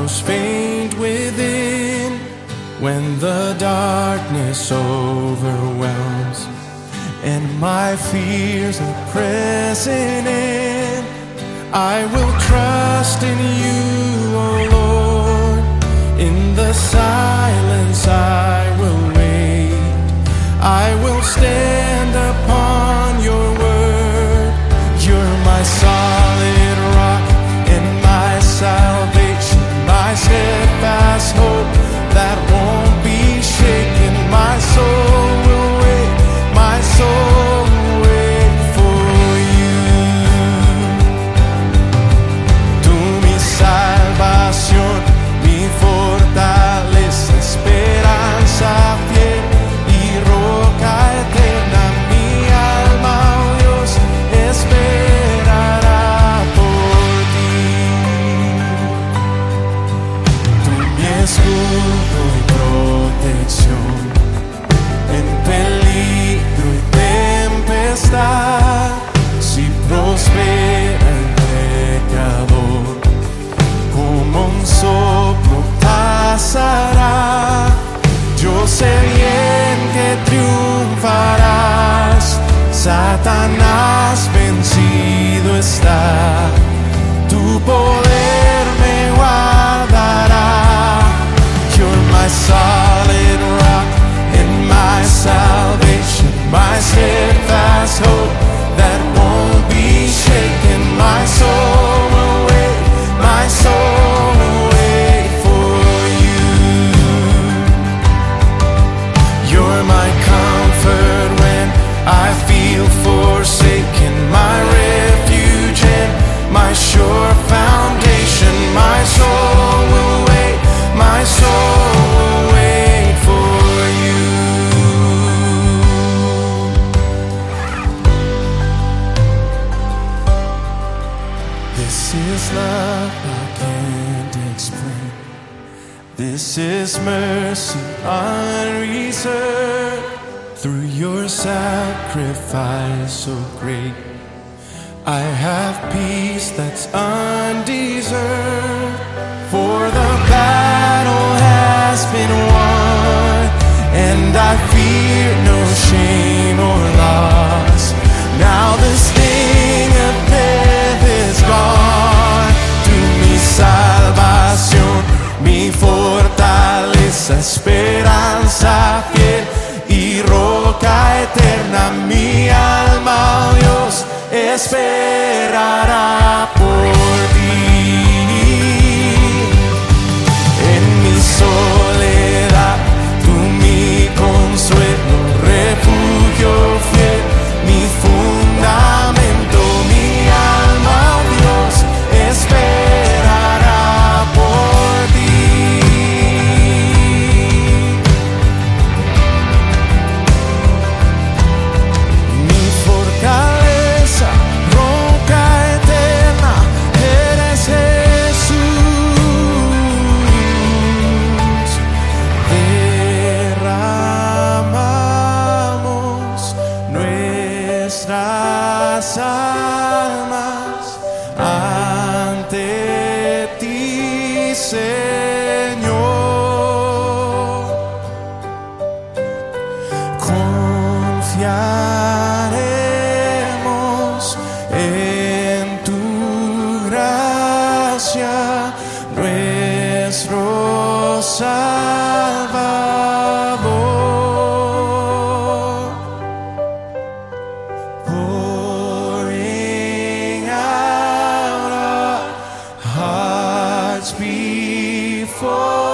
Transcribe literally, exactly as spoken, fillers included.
almost faint within when the darkness overwhelms and my fears are pressing in. I will trust in you, O Lord. In the silence I will wait. I will stand upon your word. You're my solid rock and my salvation, my steadfast hope that won't be shaken. My soul will wait, my soul will wait for you. Tú mi salvación, mi fortaleza, esperanza fiel y roca eterna. Mi alma, oh Dios, esperará por ti. Tú mi escudo y protección en peligro y tempestad. Si prospera el pecador, como un soplo pasará. Yo sé bien que triunfarás. Satanás vencido está. Tu poder me guardará. You're my solid rock and my salvation, my steadfast hope that won't be shaken. My soul will wait, my soul will wait for you. You're my comfort when I feel forsaken, my refuge and my sure foundation. My soul will wait, my soul will wait for you. This is love I can't explain. This is mercy unreserved. Through your sacrifice so great, I have peace that's undeserved. For the battle has been won, and I fear no shame or loss. Now the sting of death is gone. Tu mi salvación, mi fortaleza, esperanza fiel y roca eterna. Mi alma, oh Dios, esperará por ti. En mi soledad, tú mi consuelo, refugio fiel, mi fundamento. Mi alma, oh Dios, esperará por ti. Mi fortaleza, roca eterna, eres Jesús. Derramamos nuestras almas ante ti, Señor. Confiaremos en tu gracia, nuestro Salvador. Pouring out our hearts before